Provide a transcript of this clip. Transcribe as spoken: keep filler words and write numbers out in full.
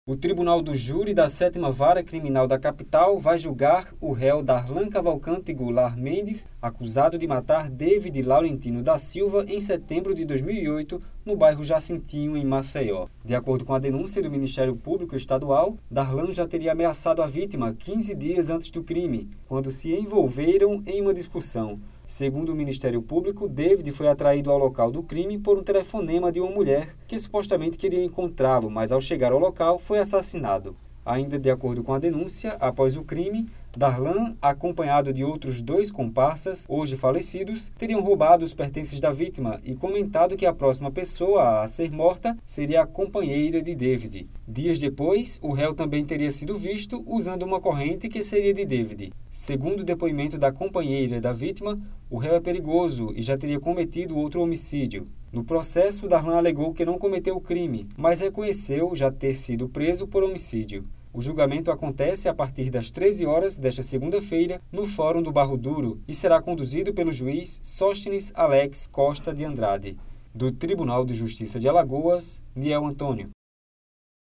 O Tribunal do Júri da sétima Vara Criminal da capital vai julgar o réu Darlan Cavalcante Goulart Mendes, acusado de matar David Laurentino da Silva em setembro de dois mil e oito, no bairro Jacintinho, em Maceió. De acordo com a denúncia do Ministério Público Estadual, Darlan já teria ameaçado a vítima quinze dias antes do crime, quando se envolveram em uma discussão. Segundo o Ministério Público, David foi atraído ao local do crime por um telefonema de uma mulher que supostamente queria encontrá-lo, mas ao chegar ao local foi assassinado. Ainda de acordo com a denúncia, após o crime, Darlan, acompanhado de outros dois comparsas, hoje falecidos, teriam roubado os pertences da vítima e comentado que a próxima pessoa a ser morta seria a companheira de David. Dias depois, o réu também teria sido visto usando uma corrente que seria de David. Segundo o depoimento da companheira da vítima, o réu é perigoso e já teria cometido outro homicídio. No processo, Darlan alegou que não cometeu o crime, mas reconheceu já ter sido preso por homicídio. O julgamento acontece a partir das treze horas desta segunda-feira no Fórum do Barro Duro e será conduzido pelo juiz Sóstenes Alex Costa de Andrade. Do Tribunal de Justiça de Alagoas, Niel Antônio.